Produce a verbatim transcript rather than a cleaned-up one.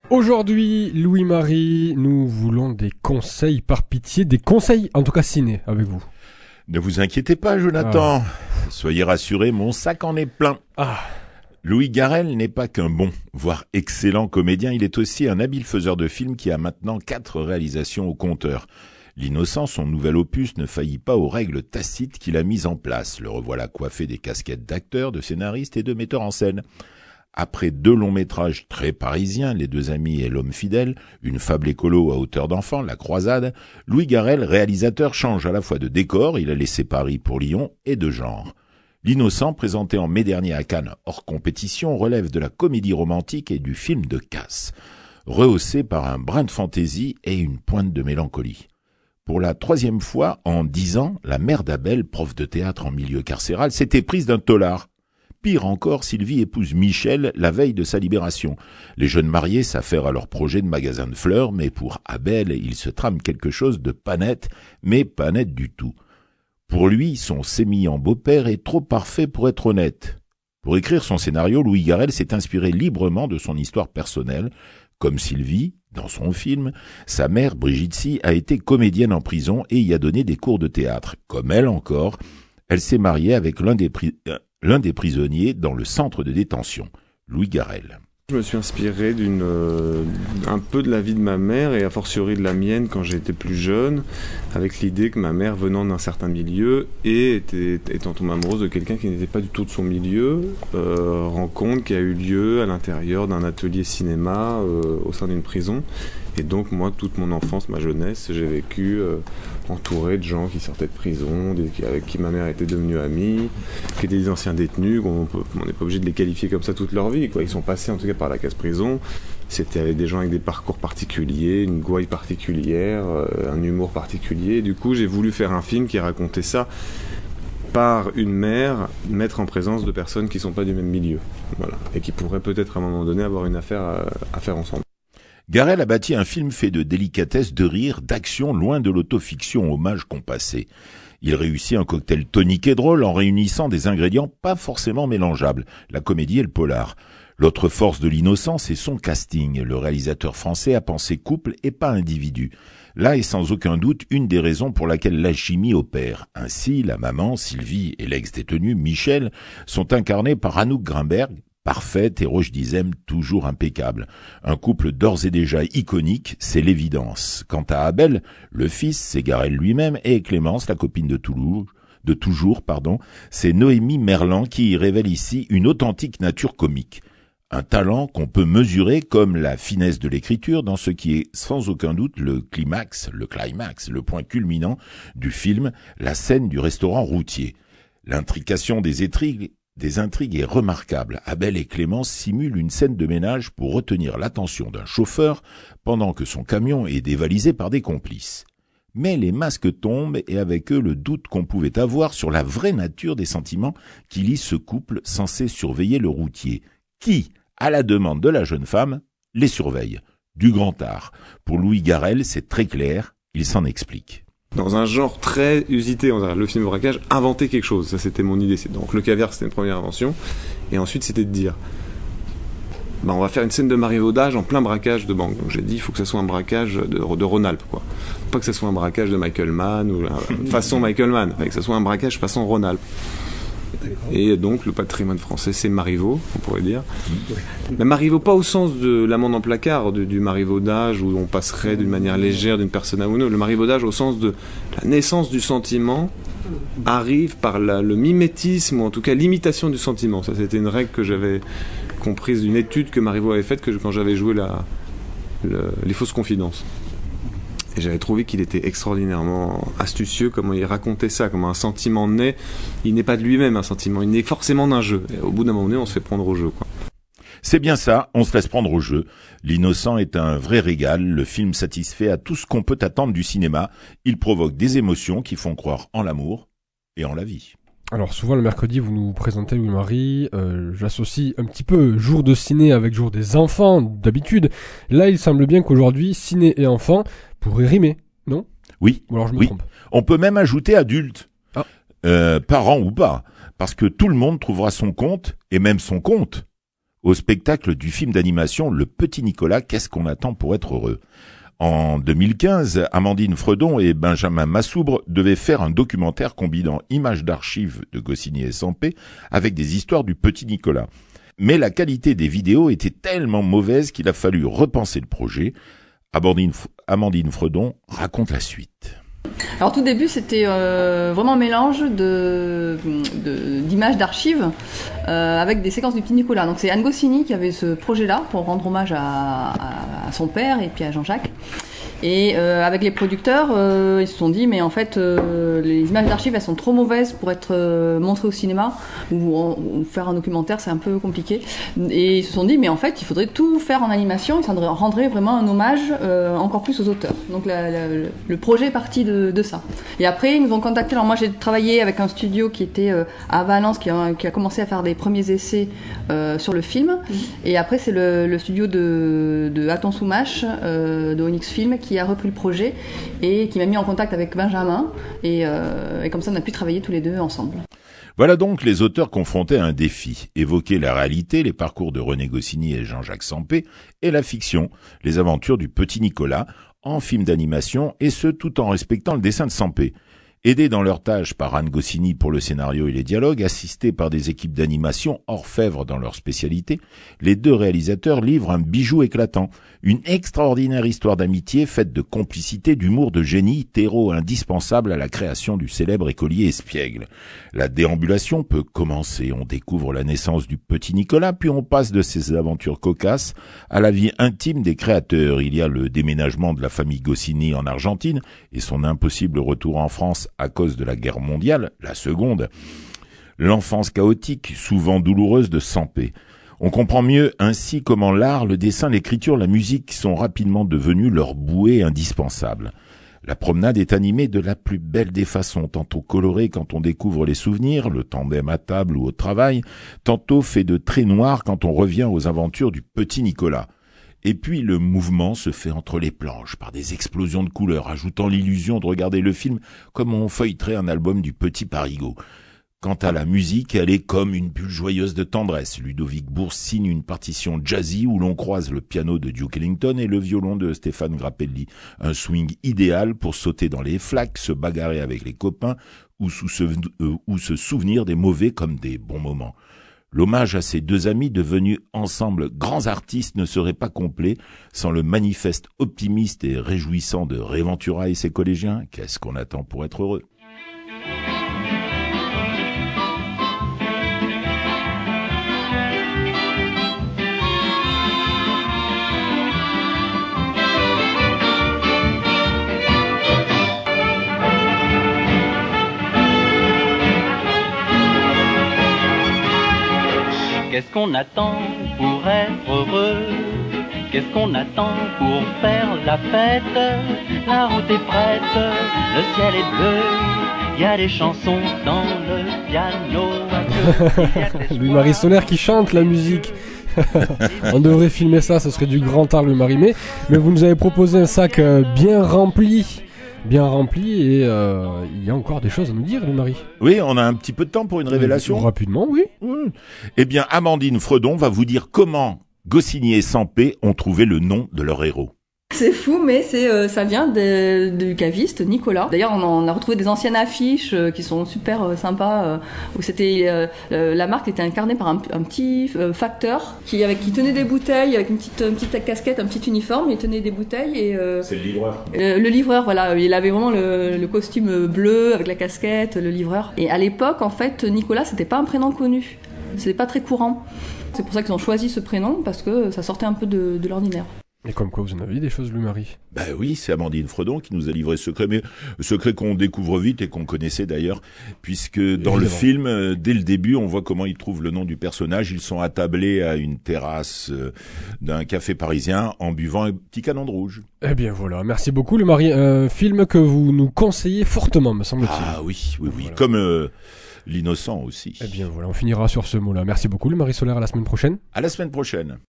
Aujourd'hui, Louis-Marie, nous voulons des conseils par pitié, des conseils en tout cas ciné avec vous. Ne vous inquiétez pas, Jonathan. Ah. Soyez rassurés, mon sac en est plein. Ah. Louis Garrel n'est pas qu'un bon, voire excellent comédien, il est aussi un habile faiseur de films qui a maintenant quatre réalisations au compteur. L'Innocent, son nouvel opus, ne faillit pas aux règles tacites qu'il a mises en place. Le revoilà coiffé des casquettes d'acteur, de scénariste et de metteur en scène. Après deux longs métrages très parisiens, Les deux amis et L'homme fidèle, une fable écolo à hauteur d'enfant, La croisade, Louis Garrel, réalisateur, change à la fois de décor, il a laissé Paris pour Lyon, et de genre. L'Innocent, présenté en mai dernier à Cannes hors compétition, relève de la comédie romantique et du film de casse, rehaussé par un brin de fantaisie et une pointe de mélancolie. Pour la troisième fois en dix ans, la mère d'Abel, prof de théâtre en milieu carcéral, s'était prise d'un tôlard. Pire encore, Sylvie épouse Michel la veille de sa libération. Les jeunes mariés s'affairent à leur projet de magasin de fleurs, mais pour Abel, il se trame quelque chose de pas net, mais pas net du tout. Pour lui, son sémillant beau-père est trop parfait pour être honnête. Pour écrire son scénario, Louis Garrel s'est inspiré librement de son histoire personnelle. Comme Sylvie, dans son film, sa mère, Brigitte Sy, a été comédienne en prison et y a donné des cours de théâtre. Comme elle encore, elle s'est mariée avec l'un des pri... l'un des prisonniers dans le centre de détention, Louis Garrel. Je me suis inspiré d'une, euh, un peu de la vie de ma mère et a fortiori de la mienne quand j'étais plus jeune, avec l'idée que ma mère venant d'un certain milieu et était, étant tombée amoureuse de quelqu'un qui n'était pas du tout de son milieu, euh, rencontre qui a eu lieu à l'intérieur d'un atelier cinéma euh, au sein d'une prison. Et donc moi, toute mon enfance, ma jeunesse, j'ai vécu euh, entouré de gens qui sortaient de prison, des, avec qui ma mère était devenue amie, qui étaient des anciens détenus, on n'est pas obligé de les qualifier comme ça toute leur vie, quoi. Ils sont passés en tout cas par la case prison, c'était avec des gens avec des parcours particuliers, une gouaille particulière, euh, un humour particulier. Et du coup, j'ai voulu faire un film qui racontait ça par une mère, mettre en présence de personnes qui ne sont pas du même milieu, voilà, et qui pourraient peut-être à un moment donné avoir une affaire à, à faire ensemble. Garrel a bâti un film fait de délicatesse, de rire, d'action, loin de l'autofiction hommage compassé. Il réussit un cocktail tonique et drôle en réunissant des ingrédients pas forcément mélangeables, la comédie et le polar. L'autre force de l'Innocent, c'est son casting. Le réalisateur français a pensé couple et pas individu. Là est sans aucun doute une des raisons pour laquelle l'alchimie opère. Ainsi, la maman, Sylvie, et l'ex-détenu, Michel, sont incarnés par Anouk Grimberg, parfaite et Roche Dizem toujours impeccable. Un couple d'ores et déjà iconique, c'est l'évidence. Quant à Abel, le fils, c'est Garrel lui-même, et Clémence, la copine de Toulouse, de toujours, pardon, c'est Noémie Merlan qui y révèle ici une authentique nature comique. Un talent qu'on peut mesurer comme la finesse de l'écriture dans ce qui est sans aucun doute le climax, le climax, le point culminant du film, la scène du restaurant routier. L'intrication des intrigues Des intrigues est remarquable. Abel et Clémence simulent une scène de ménage pour retenir l'attention d'un chauffeur pendant que son camion est dévalisé par des complices. Mais les masques tombent et avec eux le doute qu'on pouvait avoir sur la vraie nature des sentiments qui lient ce couple censé surveiller le routier, qui, à la demande de la jeune femme, les surveille. Du grand art. Pour Louis Garrel, c'est très clair, il s'en explique. Dans un genre très usité, on a le film braquage, inventer quelque chose, ça c'était mon idée. Donc le caviar c'était une première invention, et ensuite c'était de dire, bah on va faire une scène de marivaudage en plein braquage de banque. Donc j'ai dit, il faut que ça soit un braquage de, de Rhône-Alpes, quoi. Pas que ça soit un braquage de Michael Mann ou façon Michael Mann, mais que ça soit un braquage façon Rhône-Alpes. Et donc le patrimoine français c'est Marivaux, on pourrait dire. Mais Marivaux pas au sens de l'amende en placard, du, du marivaudage où on passerait d'une manière légère d'une personne à une autre. Le marivaudage au sens de la naissance du sentiment arrive par la, le mimétisme ou en tout cas l'imitation du sentiment. Ça c'était une règle que j'avais comprise d'une étude que Marivaux avait faite que quand j'avais joué la, le, les fausses confidences. Et j'avais trouvé qu'il était extraordinairement astucieux, comment il racontait ça, comment un sentiment naît. Il n'est pas de lui-même un sentiment, il naît forcément d'un jeu. Et au bout d'un moment donné, on se fait prendre au jeu, quoi. C'est bien ça, on se laisse prendre au jeu. L'Innocent est un vrai régal, le film satisfait à tout ce qu'on peut attendre du cinéma. Il provoque des émotions qui font croire en l'amour et en la vie. Alors souvent le mercredi vous nous présentez Louis-Marie, euh, j'associe un petit peu jour de ciné avec jour des enfants d'habitude. Là il semble bien qu'aujourd'hui ciné et enfants pourraient rimer, non ? Oui, ou alors je me oui. trompe. On peut même ajouter adulte, ah. euh, parents ou pas, parce que tout le monde trouvera son compte, et même son compte, au spectacle du film d'animation Le Petit Nicolas, qu'est-ce qu'on attend pour être heureux ? En deux mille quinze, Amandine Fredon et Benjamin Massoubre devaient faire un documentaire combinant images d'archives de Goscinny et Sampé avec des histoires du Petit Nicolas. Mais la qualité des vidéos était tellement mauvaise qu'il a fallu repenser le projet. Amandine, Amandine Fredon raconte la suite. Alors tout début, c'était euh, vraiment un mélange de, de, d'images d'archives euh, avec des séquences du Petit Nicolas. Donc c'est Anne Goscinny qui avait ce projet-là pour rendre hommage à, à, à son père et puis à Jean-Jacques. Et euh, avec les producteurs, euh, ils se sont dit mais en fait euh, les images d'archives elles sont trop mauvaises pour être euh, montrées au cinéma ou, ou faire un documentaire, c'est un peu compliqué. Et ils se sont dit mais en fait il faudrait tout faire en animation et ça rendrait vraiment un hommage euh, encore plus aux auteurs. Donc la, la, le projet est parti de, de ça. Et après ils nous ont contacté. Alors moi j'ai travaillé avec un studio qui était euh, à Valence qui a, qui a commencé à faire des premiers essais euh, sur le film. Mmh. Et après c'est le, le studio de, de Aton Soumache euh, de Onyx Film qui qui a repris le projet et qui m'a mis en contact avec Benjamin et, euh, et comme ça on a pu travailler tous les deux ensemble. Voilà donc les auteurs confrontés à un défi, évoquer la réalité, les parcours de René Goscinny et Jean-Jacques Sampé et la fiction, les aventures du Petit Nicolas en film d'animation et ce tout en respectant le dessin de Sampé. Aidés dans leur tâche par Anne Goscinny pour le scénario et les dialogues, assistés par des équipes d'animation orfèvres dans leur spécialité, les deux réalisateurs livrent un bijou éclatant, une extraordinaire histoire d'amitié faite de complicité, d'humour, de génie, terreau indispensable à la création du célèbre écolier espiègle. La déambulation peut commencer, on découvre la naissance du Petit Nicolas, puis on passe de ses aventures cocasses à la vie intime des créateurs. Il y a le déménagement de la famille Goscinny en Argentine et son impossible retour en France à cause de la guerre mondiale, la seconde. L'enfance chaotique, souvent douloureuse de Sampé. On comprend mieux ainsi comment l'art, le dessin, l'écriture, la musique sont rapidement devenus leur bouée indispensable. La promenade est animée de la plus belle des façons, tantôt colorée quand on découvre les souvenirs, le tandem à table ou au travail, tantôt fait de traits noirs quand on revient aux aventures du Petit Nicolas. Et puis le mouvement se fait entre les planches par des explosions de couleurs, ajoutant l'illusion de regarder le film comme on feuilleterait un album du Petit Parigot. Quant à la musique, elle est comme une bulle joyeuse de tendresse. Ludovic Bourse signe une partition jazzy où l'on croise le piano de Duke Ellington et le violon de Stéphane Grappelli. Un swing idéal pour sauter dans les flaques, se bagarrer avec les copains ou, sous se, euh, ou se souvenir des mauvais comme des bons moments. L'hommage à ces deux amis devenus ensemble grands artistes ne serait pas complet sans le manifeste optimiste et réjouissant de Réventura et ses collégiens. Qu'est-ce qu'on attend pour être heureux ? Qu'est-ce qu'on attend pour être heureux? Qu'est-ce qu'on attend pour faire la fête? La route est prête, le ciel est bleu, il y a des chansons dans le piano. Louis-Marie Solaire qui chante la musique. On devrait filmer ça, ce serait du grand art, Louis-Marie. Mais, mais vous nous avez proposé un sac bien rempli. Bien rempli et euh, il y a encore des choses à nous dire, Louis-Marie. Oui, on a un petit peu de temps pour une révélation. Euh, rapidement, oui. Mmh. Eh bien, Amandine Fredon va vous dire comment Goscinny et Sampé ont trouvé le nom de leur héros. C'est fou, mais c'est euh, ça vient de, du caviste Nicolas. D'ailleurs, on, on a retrouvé des anciennes affiches euh, qui sont super euh, sympas. Euh, où c'était euh, la marque était incarnée par un, un petit euh, facteur qui avec qui tenait des bouteilles avec une petite une petite casquette, un petit uniforme. Il tenait des bouteilles et euh, c'est le livreur. Euh, le livreur, voilà. Il avait vraiment le, le costume bleu avec la casquette, le livreur. Et à l'époque, en fait, Nicolas, c'était pas un prénom connu. C'était pas très courant. C'est pour ça qu'ils ont choisi ce prénom parce que ça sortait un peu de, de l'ordinaire. Et comme quoi vous en avez des choses, Louis-Marie. Ben oui, c'est Amandine Fredon qui nous a livré ce secret, mais secret qu'on découvre vite et qu'on connaissait d'ailleurs, puisque dans Évidemment. le film, euh, dès le début, on voit comment ils trouvent le nom du personnage. Ils sont attablés à une terrasse euh, d'un café parisien en buvant un petit canon de rouge. Eh bien voilà, merci beaucoup Louis-Marie. Un film que vous nous conseillez fortement, me semble-t-il. Ah oui, oui, oui, voilà. Comme euh, L'Innocent aussi. Eh bien voilà, on finira sur ce mot-là. Merci beaucoup Louis-Marie Solaire, à la semaine prochaine. À la semaine prochaine.